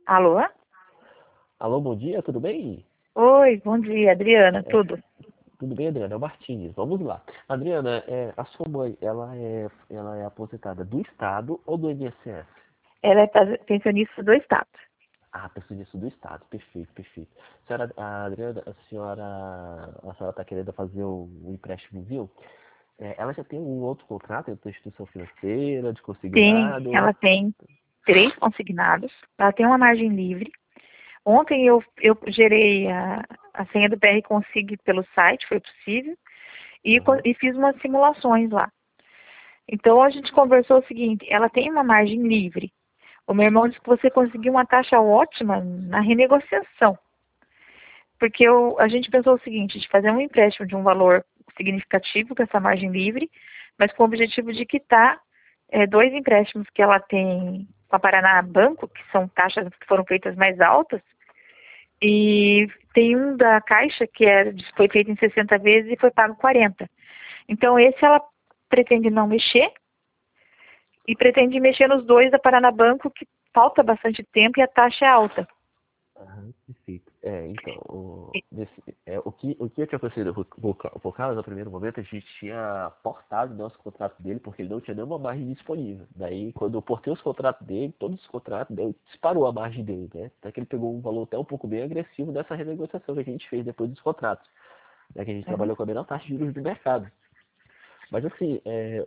Alô? Alô, bom dia, tudo bem? Oi, bom dia, Adriana, É, tudo? tudo bem, Adriana? É o Martins. Vamos lá. Adriana, a sua mãe, ela é aposentada do Estado ou do INSS? Ela é pensionista do Estado. Ah, pessoa disso do Estado. Perfeito, perfeito. A Adriana, a senhora está querendo fazer um empréstimo, viu? Ela já tem um outro contrato entre a instituição financeira, de consignado. Ela tem 3 consignados, ela tem uma margem livre. Ontem eu gerei a senha do PR Consig pelo site, foi possível, Aham. e fiz umas simulações lá. Então a gente conversou o seguinte, ela tem uma margem livre. O meu irmão disse que você conseguiu uma taxa ótima na renegociação. Porque a gente pensou o seguinte, de fazer um empréstimo de um valor significativo com essa margem livre, mas com o objetivo de quitar 2 empréstimos que ela tem com a Paraná Banco, que são taxas que foram feitas mais altas, e tem um da Caixa que foi feito em 60 vezes e foi pago 40. Então esse ela pretende não mexer e pretende mexer nos dois da Paraná Banco, que falta bastante tempo e a taxa é alta. Aham, perfeito. Então, o que eu tinha acontecido por causa, no primeiro momento, a gente tinha portado o nosso contrato dele, porque ele não tinha nenhuma margem disponível. Daí, quando eu portei os contratos dele, todos os contratos, daí disparou a margem dele, né? Até que ele pegou um valor até um pouco bem agressivo nessa renegociação que a gente fez depois dos contratos, né? Que a gente Uhum. trabalhou com a menor taxa de juros do mercado. Mas assim,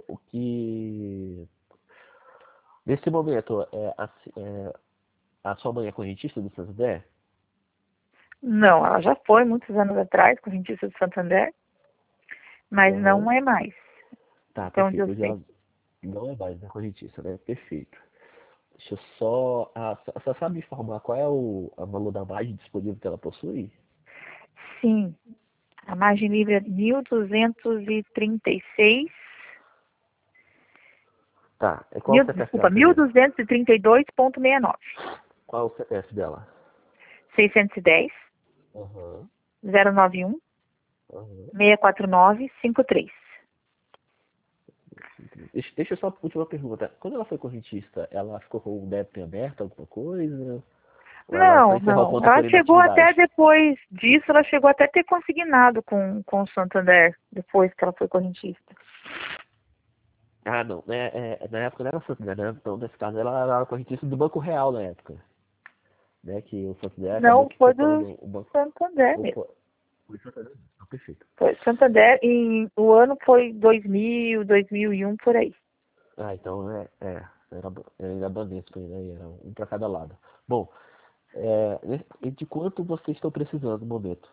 nesse momento, a sua mãe é correntista do Santander? Não, ela já foi muitos anos atrás, correntista do Santander, mas Aham. não é mais. Tá, Então, onde eu perfeito. Hoje sei. ela não é mais na correntista, né? Perfeito. Deixa eu só. Você sabe me informar qual é o valor da margem disponível que ela possui? Sim, a margem livre é 1.236, Tá. Qual o CPF desculpa, dela primeiro? 1.232,69. Qual é o CPF dela? 610 Aham. 091 Aham. 64953. Deixa eu só a última pergunta. Quando ela foi correntista, ela ficou com o débito em aberto, alguma coisa? Ou ela só Não, encerrou a não. conta Ela por chegou até inatividade? depois disso, ela chegou até a ter consignado com o Santander, depois que ela foi correntista. Ah, não. Na época não era Santander, né? Então, nesse caso, ela era correntista do Banco Real na época. Né? Que o Santander acabou Não, que foi do comprando o banco. Santander mesmo. Opa, foi Santander? Ah, perfeito. Foi Santander e o ano foi 2000, 2001, por aí. Ah, então era Banespa, né? Era um para cada lado. Bom, e de quanto vocês estão precisando no momento?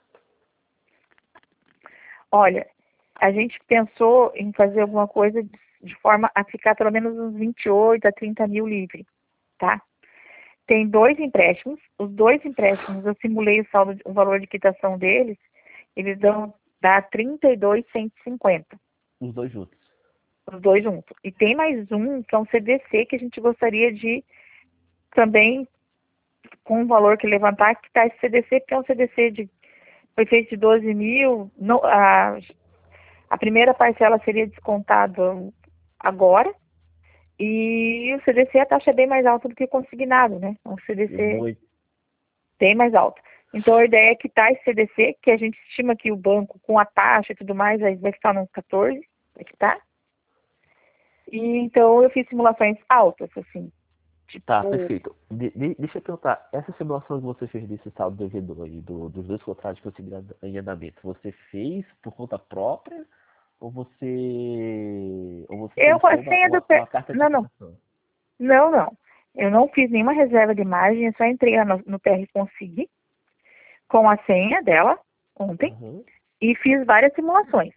Olha, a gente pensou em fazer alguma coisa de forma a ficar pelo menos uns 28 a 30 mil livre, tá? Tem 2 empréstimos, os 2 empréstimos eu simulei o valor de quitação deles, eles dá 32.150, Os dois juntos. os dois juntos. E tem mais um, que é um CDC, que a gente gostaria de também, com o valor que levantar, quitar esse CDC, porque é um CDC foi feito de 12 mil, a primeira parcela seria descontada agora, e o CDC a taxa é bem mais alta do que o consignado, né? O CDC Muito. bem mais alta. Então a ideia é quitar esse CDC, que a gente estima que o banco, com a taxa e tudo mais, aí vai ficar nos 14, vai quitar. E então eu fiz simulações altas, assim, Tá, tipo, perfeito. Deixa eu perguntar, essa simulação que você fez desse saldo devedor aí, dos dois contratos que você em andamento, você fez por conta própria ou você eu com a solicitou uma, senha do uma, uma carta de não, não, quitação? não, não. Eu não fiz nenhuma reserva de margem, eu só entrei lá no PR Consig com a senha dela ontem Aham. e fiz várias simulações.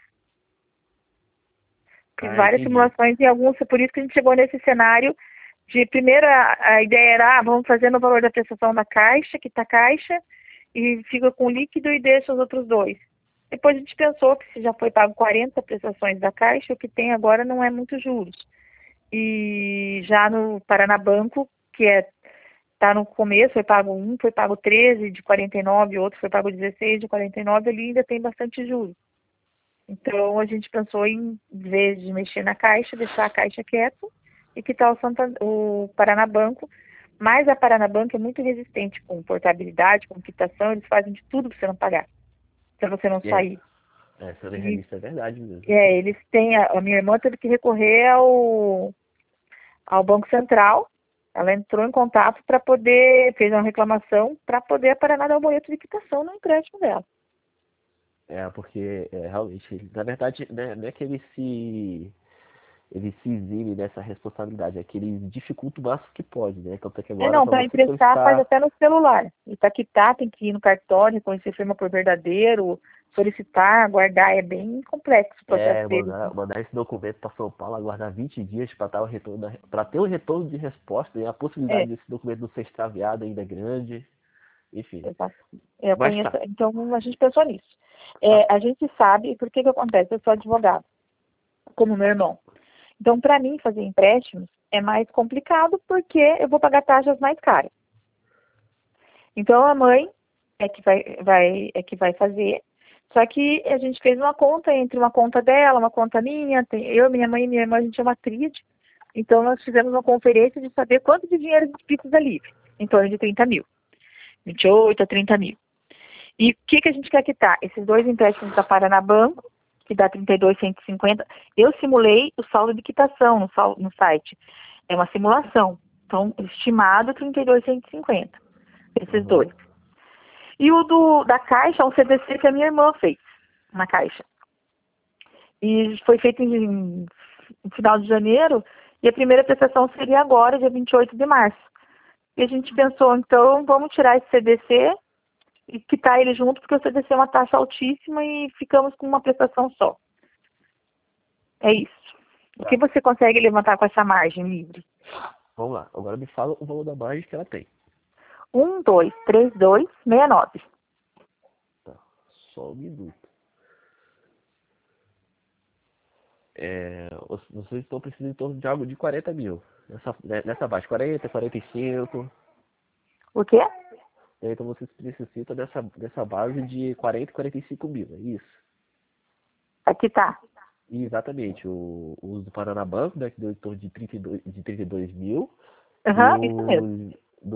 Fiz Ah, várias entendi. simulações e alguns, por isso que a gente chegou nesse cenário de primeiro a ideia era, vamos fazer no valor da prestação da caixa, quita a caixa, e fica com o líquido e deixa os outros dois. Depois a gente pensou que se já foi pago 40 prestações da caixa, o que tem agora não é muito juros. E já no Paraná Banco, que tá no começo, foi pago 13 de 49, outro foi pago 16 de 49, ali ainda tem bastante juros. Então, a gente pensou em vez de mexer na caixa, deixar a caixa quieta e quitar o Paraná Banco, Mas a Paranabanco é muito resistente com portabilidade, com quitação, eles fazem de tudo para você não pagar, para você não sair. Essa realista é verdade mesmo. Eles têm, a minha irmã teve que recorrer ao Banco Central, ela entrou em contato para poder, fez uma reclamação para poder a Paraná dar o boleto de quitação no empréstimo dela. Porque realmente, na verdade, né, não é que ele se exime dessa responsabilidade, é que ele dificulta o máximo que pode, né? Então, que agora, Não, para você emprestar solicitar... faz até no celular. E para quitar tem que ir no cartório, reconhecer firma por verdadeiro, solicitar, aguardar, é bem complexo o processo dele. Mandar esse documento para São Paulo, aguardar 20 dias para ter o retorno de resposta, e a possibilidade desse documento não ser extraviado ainda é grande, enfim. Exato. Eu Mas conheço, tá. então a gente pensou nisso. A gente sabe, por que acontece? Eu sou advogado, como meu irmão. Então, para mim, fazer empréstimos é mais complicado porque eu vou pagar taxas mais caras. Então, a mãe é que vai fazer. Só que a gente fez uma conta entre uma conta dela, uma conta minha, eu, minha mãe e minha irmã, a gente é uma tríade. Então, nós fizemos uma conferência de saber quanto de dinheiro a gente precisa livre, em torno de 30 mil. 28 a 30 mil. E o que a gente quer quitar? Esses 2 empréstimos da Paranabanco, que dá 32.150. Eu simulei o saldo de quitação no site. É uma simulação. Então, estimado 32.150. Esses 2. E o da Caixa é um CDC que a minha irmã fez na Caixa. E foi feito no final de janeiro, e a primeira prestação seria agora, dia 28 de março. E a gente pensou, então, vamos tirar esse CDC e quitar ele junto, porque o CDC é uma taxa altíssima e ficamos com uma prestação só. É isso. O que você consegue levantar com essa margem livre? Vamos lá. Agora me fala o valor da margem que ela tem. 1.232.69. Tá. Só um minuto. Vocês estão precisando em torno de algo de 40 mil. Nessa base, 40, 45. O quê? Então vocês necessitam dessa base de 40 e 45 mil, é isso? Aqui tá. E exatamente. O uso do Paranabanco, né, que deu em torno de 32 mil. Isso mesmo.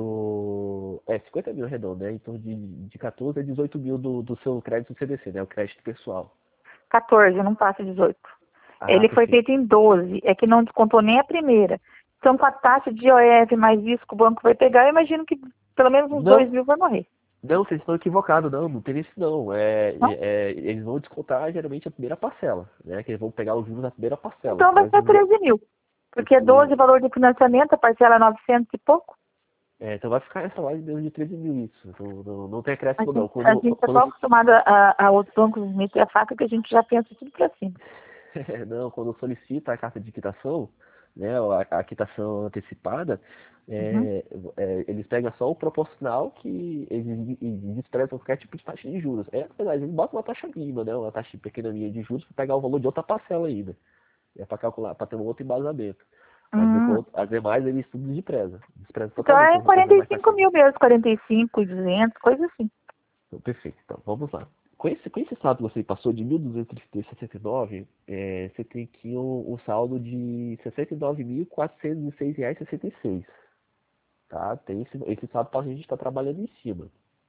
50 mil redondo, né? Em torno de 14 a 18 mil do seu crédito CDC, né? O crédito pessoal. 14, não passa 18. Ele foi feito em 12, é que não descontou nem a primeira. Então, com a taxa de IOF mais isso que o banco vai pegar, eu imagino que pelo menos uns 2 mil vai morrer. Não, vocês estão equivocados, não tem isso não. Não? Eles vão descontar geralmente a primeira parcela, né? Que eles vão pegar os juros da primeira parcela. Então vai ser 13 mil. Porque 12 valor de financiamento, a parcela é 900 e pouco. Então vai ficar essa base mesmo de 13 mil isso. Não tem acréscimo não. A gente está tão acostumado a outros bancos meter a faca que a gente já pensa tudo para cima. Não, quando solicita a carta de quitação, né, a quitação antecipada, eles pegam só o proporcional que eles desprezam qualquer tipo de taxa de juros. É verdade, eles botam uma taxa mínima, né, uma taxa pequenininha de juros para pegar o valor de outra parcela ainda. É para calcular, para ter um outro embasamento. Mas as demais eles tudo desprezam. Então é 45 mil mesmo, 45, 200, coisa assim. Então, perfeito. Então, vamos lá. Com esse saldo que você passou de 1.269, você tem aqui um saldo de R$ 69.406,66. Tá? Tem esse saldo para a gente estar trabalhando em cima.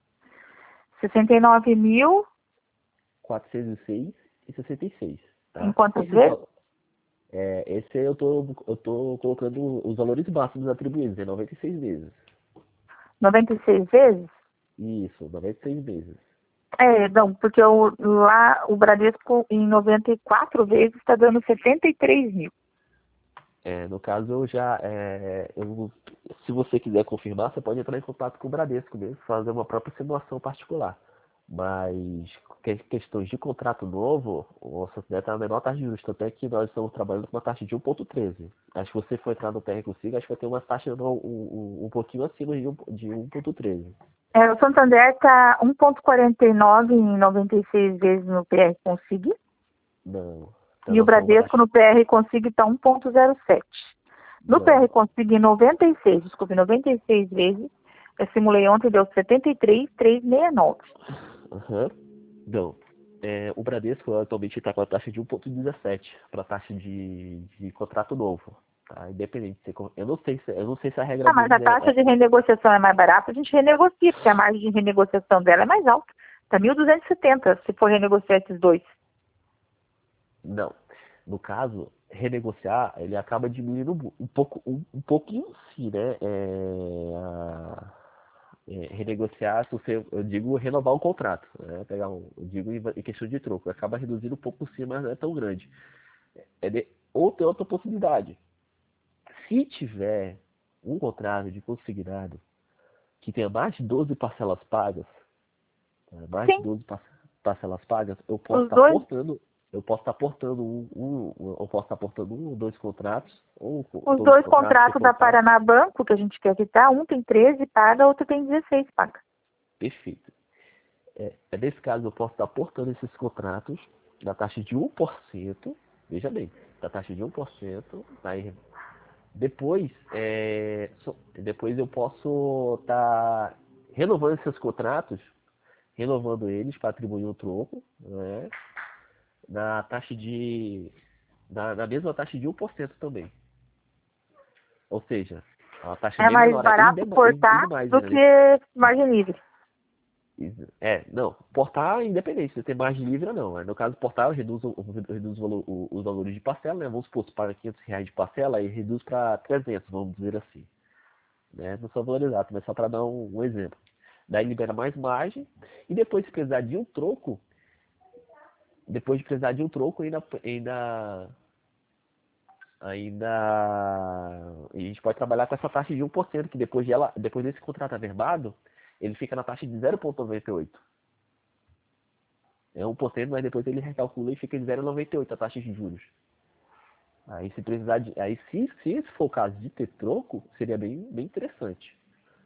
69.000. 406,66. Tá? Em quantas vezes? Esse eu tô colocando os valores máximos atribuídos, é 96 vezes. 96 vezes? Isso, 96 vezes. Não, porque lá o Bradesco em 94 vezes está dando 73 mil. No caso, se você quiser confirmar, você pode entrar em contato com o Bradesco mesmo, fazer uma própria simulação particular. Mas questões de contrato novo, o Santander está na menor taxa de juros, tanto é que nós estamos trabalhando com uma taxa de 1,13. Acho que você for entrar no PR Consigo, acho que vai ter uma taxa um pouquinho acima de 1,13. O Santander está 1,49 em 96 vezes no PR Consigo. Não. E o Bradesco no PR Consigo está 1,07. No PR Consigo em 96 vezes, eu simulei ontem, deu 73,369. Não. O Bradesco atualmente está com a taxa de 1,17 para a taxa de contrato novo. tá? Independente. Eu não sei se a regra Ah, mas a deles taxa de renegociação é mais barata, a gente renegocia, porque a margem de renegociação dela é mais alta. Está 1.270 se for renegociar esses dois. Não. No caso, renegociar, ele acaba diminuindo um pouquinho sim, né? Renegociar, se você, eu digo renovar o contrato, né? Eu digo em questão de troco, acaba reduzindo um pouco sim, mas não é tão grande. Ou tem outra possibilidade. Se tiver um contrato de consignado que tenha mais de 12 parcelas pagas, mais de Sim, 12 parcelas pagas, os dois, eu posso estar portando eu posso estar portando um ou dois contratos, ou os todos os dois contratos ser contratos da portados. Paraná Banco, que a gente quer quitar, um tem 13 paga, outro tem 16 paga. Perfeito. Nesse caso, eu posso estar portando esses contratos da taxa de 1%, veja bem, da taxa de 1%, aí depois eu posso estar renovando esses contratos, renovando eles para atribuir um troco, né, na taxa na mesma taxa de 1% também. Ou seja, a taxa É bem mais menor barato ainda portar mais, do né? que margem livre. Não, portar é independente, se tem margem livre ou não. No caso, portar eu reduzo os valores de parcela, né? Vamos supor, se paga R$ 500 de parcela, aí reduz para 300, vamos dizer assim. Né? Não sou valor exato, mas só para dar um exemplo. Daí libera mais margem, e depois se precisar de um troco, a gente pode trabalhar com essa taxa de 1%, que depois desse contrato averbado, ele fica na taxa de 0,98. É 1%, mas depois ele recalcula e fica de 0,98 a taxa de juros. Aí se precisar se esse for o caso de ter troco, seria bem interessante.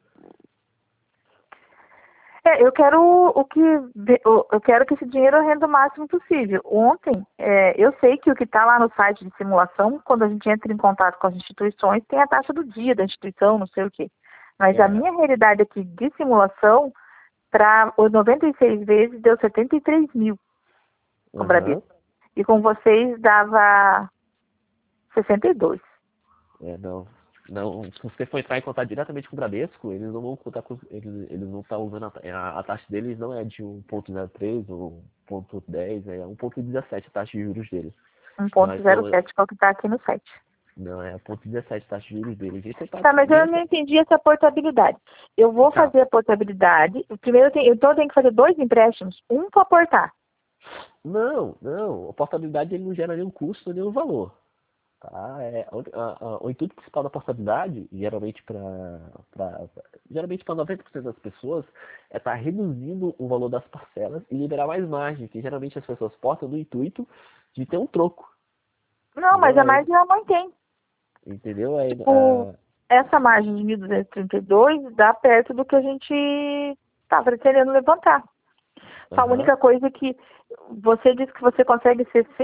Eu quero eu quero que esse dinheiro renda o máximo possível. Ontem, eu sei que o que está lá no site de simulação, quando a gente entra em contato com as instituições, tem a taxa do dia da instituição, não sei o quê. Mas a É, minha realidade aqui de simulação, para os 96 vezes, deu 73 mil com o aham. Bradesco. E com vocês dava 62. Não. Não, se você for entrar em contato diretamente com o Bradesco, eles não vão contar eles não estão usando a taxa deles não é de 1,03 ou 1,10, é 1,17 a taxa de juros deles. Mas não, 1,07, que é o que está aqui no site. não é 1,17 a taxa de juros deles. E você tá Tá, mas eu não direto. entendi essa portabilidade. Eu vou Tá. fazer a portabilidade. Primeiro, então eu tenho que fazer dois empréstimos. Um para aportar. Não. A portabilidade ele não gera nenhum custo, nenhum valor. Tá? O intuito principal da portabilidade, geralmente para 90% das pessoas, é estar reduzindo o valor das parcelas e liberar mais margem, que geralmente as pessoas portam no intuito de ter um troco. Não, mas Entendeu? a margem minha mãe tem. Entendeu? Tipo, essa margem de 1.232 dá perto do que a gente está pretendendo levantar. Só a Aham, única coisa é que você disse que você consegue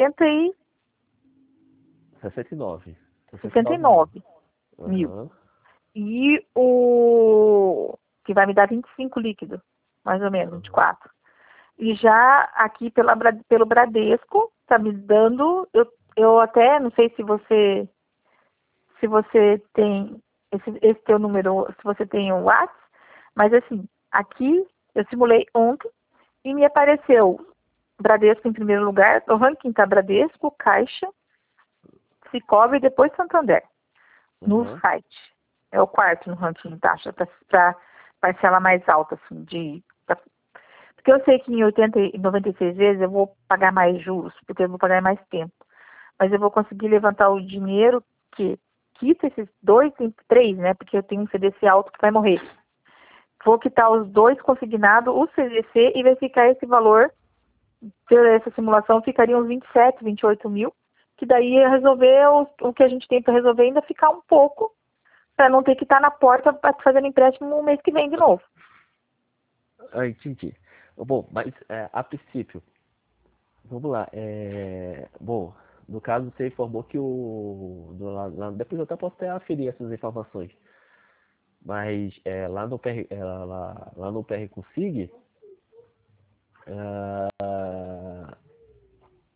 69. 69 mil. 69 mil. Aham, E o que vai me dar 25 líquido, mais ou menos, aham, 24. E já aqui pelo Bradesco, tá me dando, eu até não sei se você tem esse teu número, se você tem o WhatsApp, mas assim, aqui eu simulei ontem e me apareceu Bradesco em primeiro lugar, o ranking tá Bradesco, Caixa, Sicoob e depois Santander, no aham. site. É o quarto no ranking de taxa para parcela mais alta, assim, porque eu sei que em 80 e 96 vezes eu vou pagar mais juros, porque eu vou pagar mais tempo. Mas eu vou conseguir levantar o dinheiro que quita esses dois, três, né? Porque eu tenho um CDC alto que vai morrer. Vou quitar os dois consignados, o CDC, e vai ficar esse valor, por essa simulação, ficaria uns 27, 28 mil, que daí ia resolver o que a gente tem para resolver, ainda ficar um pouco, para não ter que estar na porta fazendo empréstimo no mês que vem de novo. Entendi. Bom, mas a princípio, vamos lá. Bom, no caso você informou que depois eu até posso até aferir essas informações. Mas lá no PR Consig,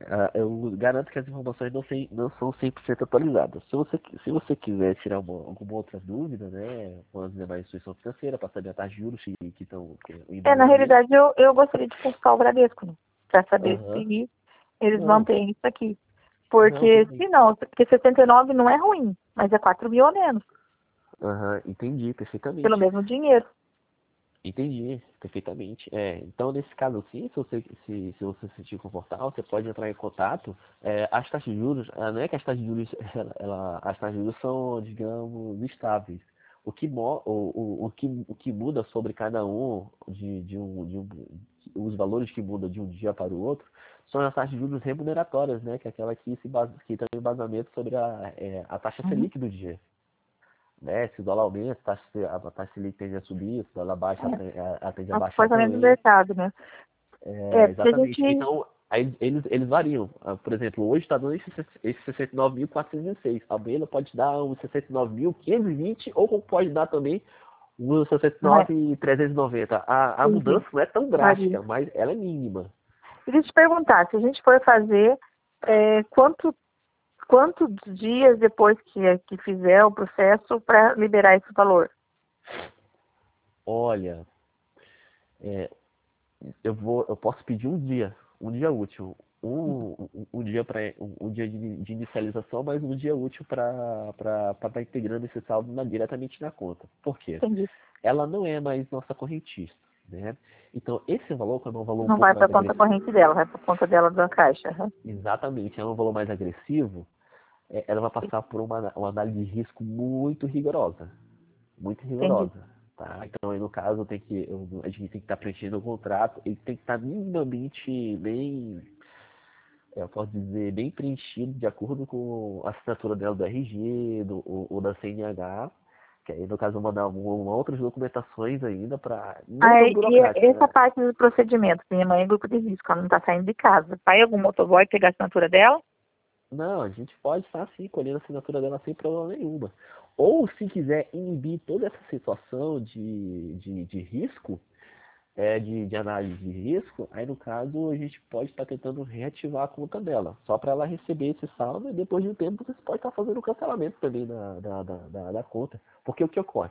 Eu garanto que as informações não são 100% atualizadas. Se você quiser tirar alguma outra dúvida, né, com as demais instituições financeiras, para saber a taxa de juros que estão em Na embasamento. realidade, eu gostaria de consultar o Bradesco, né? Para saber Aham. se eles Não, mantêm isso aqui. não, tudo Porque bem. se não, porque 69 não é ruim, mas é 4 mil a menos, Aham, entendi pelo perfeitamente. mesmo dinheiro. Entendi perfeitamente. Então, nesse caso, sim, se você se sentir confortável, você pode entrar em contato. As taxas de juros, não é que as taxas de juros, as taxas de juros são, digamos, estáveis. O que muda sobre cada os valores que mudam de um dia para o outro, são as taxas de juros remuneratórias, né? Que é aquela que tem embasamento sobre a taxa Uhum. Selic do dia, né? Se o dólar aumenta, a taxa Selic tende a subir, se o dólar baixa, ela tende a É o baixar comportamento do também. mercado, né? É, porque a Exatamente. gente. Então, aí eles variam. Por exemplo, hoje está dando esse 69.406. Amanhã pode dar uns 69.520 ou pode dar também uns Ah, é, 69.390. A entendi. mudança não é tão Varia. drástica, mas ela é mínima. E deixa eu te perguntar, se a gente for fazer, quantos dias depois que fizer o processo para liberar esse valor? Olha, é, eu posso pedir um dia útil, um dia um dia de inicialização, mas um dia útil para estar integrando esse saldo diretamente na conta. Por quê? Entendi. Ela não é mais nossa correntista, né? Então esse valor, como é um valor um Não pouco vai para mais a conta agressivo, corrente dela, vai para a conta dela da caixa. Aham. exatamente, é um valor mais agressivo, ela vai passar por uma análise de risco muito rigorosa, muito Entendi. rigorosa. Tá? Então, aí, no caso, a gente tem que estar preenchendo o contrato, ele tem que estar minimamente bem, eu posso dizer, bem preenchido de acordo com a assinatura dela do RG, ou da CNH, que aí, no caso, eu vou mandar outras documentações ainda, para não tão Aí, e burocrática, essa né? parte do procedimento, minha mãe é grupo de risco, ela não está saindo de casa. Vai algum motoboy pegar a assinatura dela? Não, a gente pode estar, sim, colhendo a assinatura dela sem problema nenhuma. Ou, se quiser inibir toda essa situação de risco, de análise de risco, aí no caso a gente pode estar tentando reativar a conta dela, só para ela receber esse saldo e depois de um tempo você pode estar fazendo o cancelamento também da conta. Porque o que ocorre?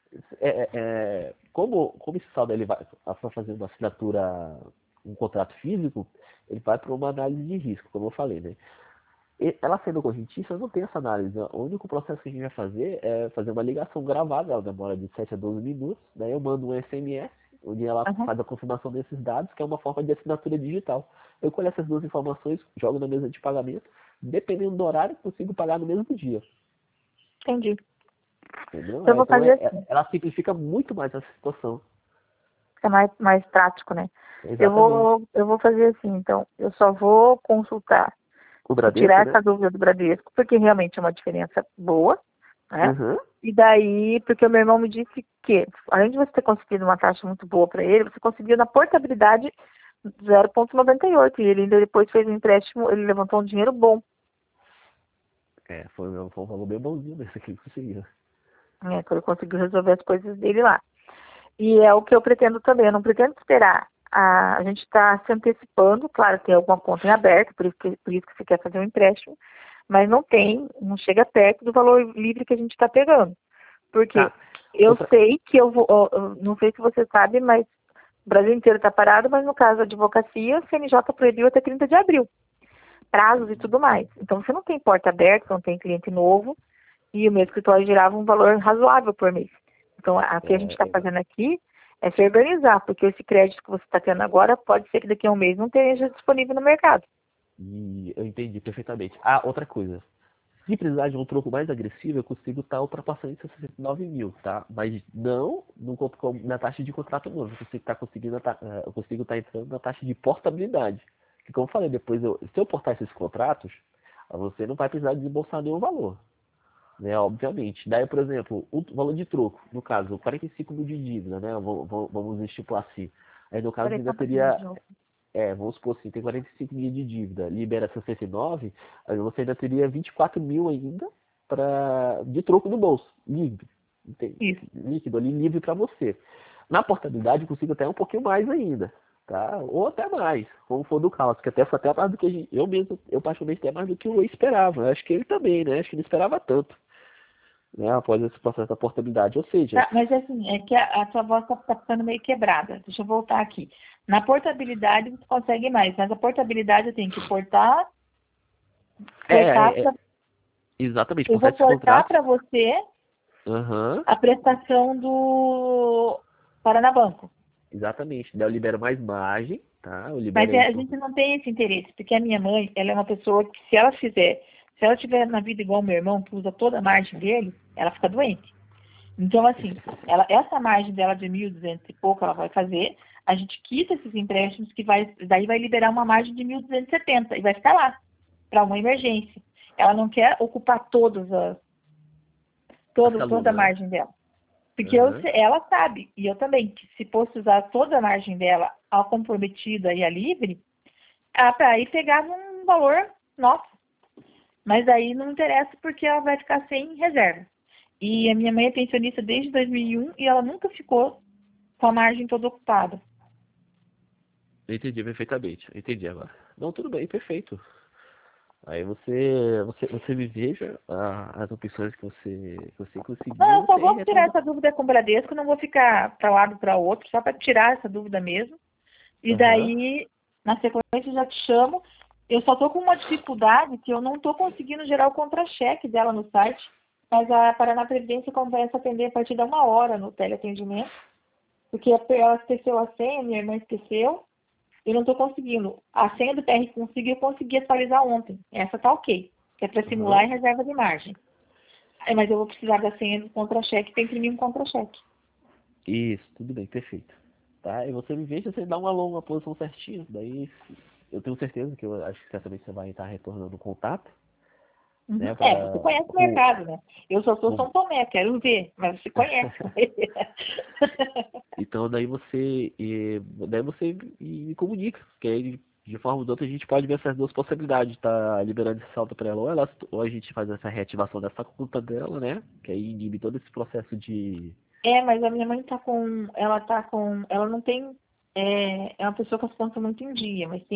Como esse saldo ele vai fazer uma assinatura, um contrato físico, ele vai para uma análise de risco, como eu falei, né? Ela sendo correntista, não tem essa análise. O único processo que a gente vai fazer é fazer uma ligação gravada, ela demora de 7 a 12 minutos, daí eu mando um SMS, onde ela Aham, faz a confirmação desses dados, que é uma forma de assinatura digital. Eu colho essas duas informações, jogo na mesa de pagamento, dependendo do horário, consigo pagar no mesmo dia. entendi. Entendeu? Eu vou Então fazer assim, ela simplifica muito mais essa situação. é mais prático, né? Eu Exatamente. vou, eu vou fazer assim, então, eu só vou consultar O e Bradesco, tirar né? essa dúvida do Bradesco, porque realmente é uma diferença boa, né? Uhum. E daí, porque o meu irmão me disse que, além de você ter conseguido uma taxa muito boa para ele, você conseguiu na portabilidade 0,98. E ele ainda depois fez um empréstimo, ele levantou um dinheiro bom, Foi um valor bem bonzinho desse que ele conseguiu. né? Que ele conseguiu resolver as coisas dele lá. E é o que eu pretendo também. Eu não pretendo esperar. A gente está se antecipando, claro, tem alguma conta em aberto, por isso que você quer fazer um empréstimo, mas não chega perto do valor livre que a gente está pegando. Porque Tá. eu Outra. sei que eu não sei se você sabe, mas o Brasil inteiro está parado, mas no caso da advocacia, o CNJ proibiu até 30 de abril, prazos e tudo mais. Então você não tem porta aberta, não tem cliente novo, e o meu escritório girava um valor razoável por mês. Então, o que a gente está Exa- fazendo aqui é se organizar, porque esse crédito que você está tendo agora pode ser que daqui a um mês não esteja disponível no mercado. E eu entendi perfeitamente. Ah, outra coisa. Se precisar de um troco mais agressivo, eu consigo estar ultrapassando esses 69 mil, tá? Mas não na taxa de contrato novo. Eu consigo estar entrando na taxa de portabilidade. Que, como eu falei, se eu portar esses contratos, você não vai precisar desembolsar nenhum valor, né? Obviamente. Daí, por exemplo, o valor de troco, no caso, 45 mil de dívida, né? Vamos estipular assim. Aí, no caso, Peraí, ainda conta comigo teria de novo. vamos supor assim, tem 45 mil de dívida, libera 69, aí você ainda teria 24 mil ainda de troco no bolso, livre. Isso. Líquido ali, livre para você. Na portabilidade, eu consigo até um pouquinho mais ainda. tá? Ou até mais, como for do Carlos, que até foi até mais do que eu mesmo, eu particularmente até mais do que eu esperava. Eu acho que ele também, né? Acho que não esperava tanto, né? Após esse processo da portabilidade. Ou seja, Tá, mas assim, é que a tua voz tá ficando meio quebrada. Deixa eu voltar aqui. Na portabilidade você consegue mais, mas a portabilidade eu tenho que é, portar é, é, exatamente, eu portar vou esses portar contratos. para você Aham, a prestação do Paranabanco. exatamente. Daí eu libero mais margem, tá? Eu Mas libero aí a por. gente não tem esse interesse, porque a minha mãe, ela é uma pessoa que se ela tiver na vida igual o meu irmão, que usa toda a margem dele, ela fica doente. Então, assim, essa margem dela de 1.200 e pouco, ela vai fazer, a gente quita esses empréstimos daí vai liberar uma margem de 1.270 e vai ficar lá, para uma emergência. Ela não quer ocupar As toda a colunas, né? margem dela. Porque Aham. ela sabe, e eu também, que se fosse usar toda a margem dela, a comprometida e a livre, aí pegava um valor, nossa. Mas aí não interessa porque ela vai ficar sem reserva. E a minha mãe é pensionista desde 2001 e ela nunca ficou com a margem toda ocupada. Eu entendi perfeitamente. Eu entendi agora. Não, tudo bem, perfeito. Aí você me veja as opções que você conseguir Não, e eu só você vou tirar retorna. essa dúvida com o Bradesco, não vou ficar para um lado para o outro, só para tirar essa dúvida mesmo. E Aham. daí, na sequência, eu já te chamo. Eu só estou com uma dificuldade que eu não estou conseguindo gerar o contra-cheque dela no site, mas a Paraná Previdência começa a atender a partir de 1 hora no teleatendimento, porque ela esqueceu a senha, minha irmã esqueceu, eu não estou conseguindo. A senha do PR Consigo eu consegui atualizar ontem. Essa tá ok, que é para simular Aham. em reserva de margem. Mas eu vou precisar da senha do contra-cheque para imprimir um contra-cheque. Isso, tudo bem, perfeito. Tá? E você me veja, você dá uma longa posição certinho. Daí eu tenho certeza que eu acho que certamente você vai estar retornando o contato, Uhum. né? Você Para conhece o mercado, né? Eu só sou com, São Tomé, quero ver, mas você conhece. então daí você me comunica, que aí de forma ou de outra a gente pode ver essas duas possibilidades, tá liberando esse saldo para ela, ou a gente faz essa reativação dessa conta dela, né? Que aí inibe todo esse processo de. Mas a minha mãe ela não tem, é uma pessoa com as contas muito em dia, mas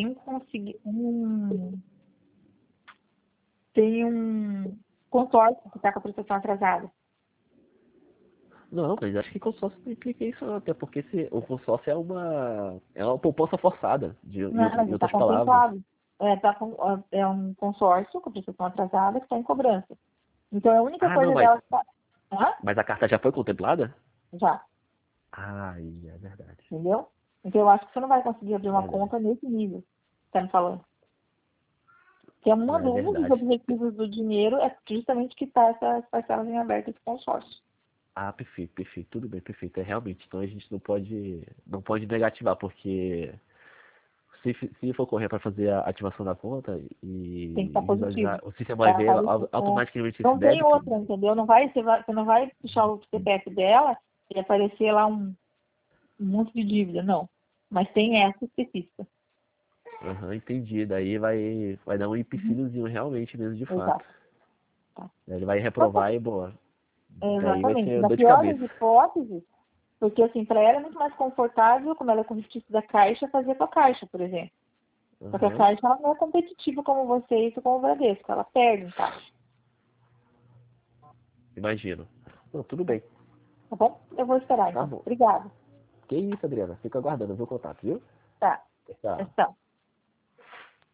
tem um consórcio que está com a prestação atrasada. Não, mas acho que consórcio não implica isso não, até porque o consórcio é uma poupança forçada, Não, mas em está outras palavras. contemplado. É um consórcio com prestação atrasada que está em cobrança. Então, a única Ah, não, coisa dela que está... Hã? mas a carta já foi contemplada? Já, Ah, é verdade. entendeu? Então, eu acho que você não vai conseguir abrir É uma verdade. conta nesse nível que está me falando. Que é Não, é um dos verdade. objetivos do dinheiro é justamente quitar essas parcelas em aberto de consórcio. Ah, perfeito, perfeito, tudo bem, perfeito. É realmente, então a gente não pode negativar, porque se for correr para fazer a ativação da conta Tem que estar e positivo. visualizar, o sistema vai Para ver aparecer. automaticamente esse Não tem débito. outra, entendeu? Você não vai puxar o CPF dela e aparecer lá um monte de dívida, não. Mas tem essa específica. Aham, entendi. Daí vai dar um Uhum. empecilhozinho realmente mesmo de fato. Exato. Tá. Daí ele vai Então, tá. reprovar e boa. Daí vai Exatamente. ser Na dor de pior das cabeça. hipóteses, porque assim, para ela é muito mais confortável, como ela é correntista da Caixa, fazer com a Caixa, por exemplo. Só que a Aham, Caixa ela não é competitiva como vocês ou como o Bradesco, ela perde em Caixa. imagino. Não, tudo bem. Tá bom? Eu vou esperar Tá então. bom. Obrigada. Que isso, Adriana? Fico aguardando o meu contato, viu? Tá. Tchau. Tchau.